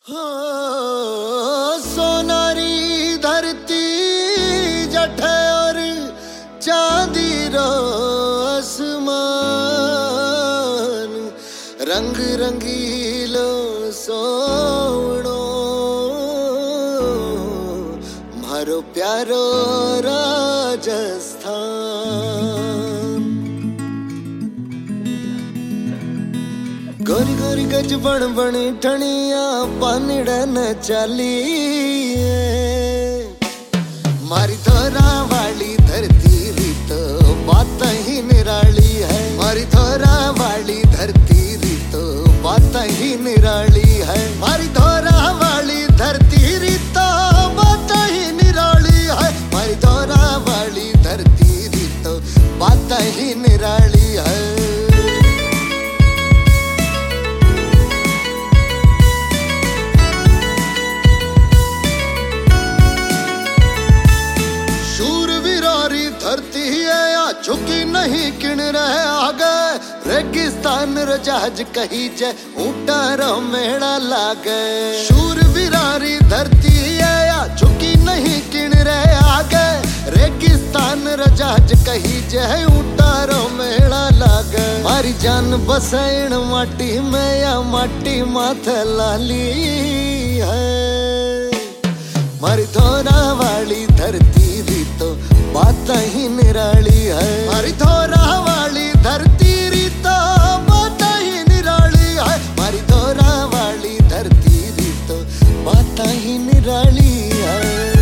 हाँ, सोनारी धरती जठ और चांदी रो आसमान, रंग रंगीलो सोवणो मारो प्यारो राजस्थान। गोरी गोरी गज बण बणी ठणिया पानीड़ा न चाली, मारी थोरा वाली धरती री तो बात ही निराली है। मारी थोरा वाली धरती री तो बात ही निराली है। मारी थोरा वाली धरती री तो बात ही निराली है। मारी थोरा वाली धरती री तो बात ही निराली है। धरती है या झुकी नहीं किन रहे आगे, रेगिस्तान रजाज कही जे ऊंटा रो मेड़ा लागे। शूरवीरारी धरती है या झुकी नहीं किन रहे आगे, रेगिस्तान रजाज कही जे ऊंटा रो मेड़ा लागे। मारी जान बसैण माटी में या माटी माथे लाली है। मारी थोरा वाली धरती री तो बात ही निराली है। मारी थोरा वाली धरती री तो बात ही निराली है। मारी थोरा वाली धरती री तो बात ही निराली है।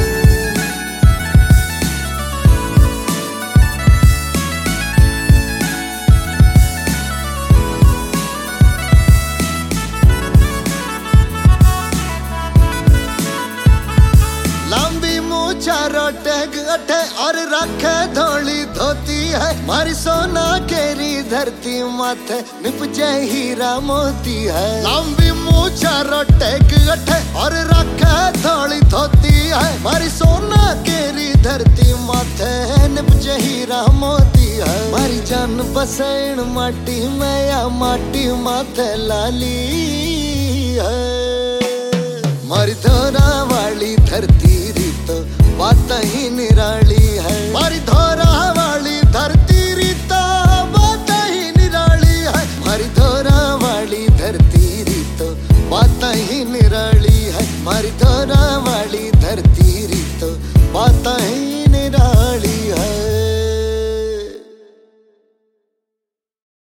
चारो टैग अठे और रखे धोली धोती है। मारी सोना केरी धरती माथे निपजे हीरा मोती है। लंबी मूछ चारो टैग अठे और रखे धोली धोती है। मारी सोना केरी धरती माथे निपजे हीरा मोती है। मारी जान बसैण माटी में या माटी माथे लाली है। मारी थोरा वाली धरती री तो बात ही निराली है। मारी थोरा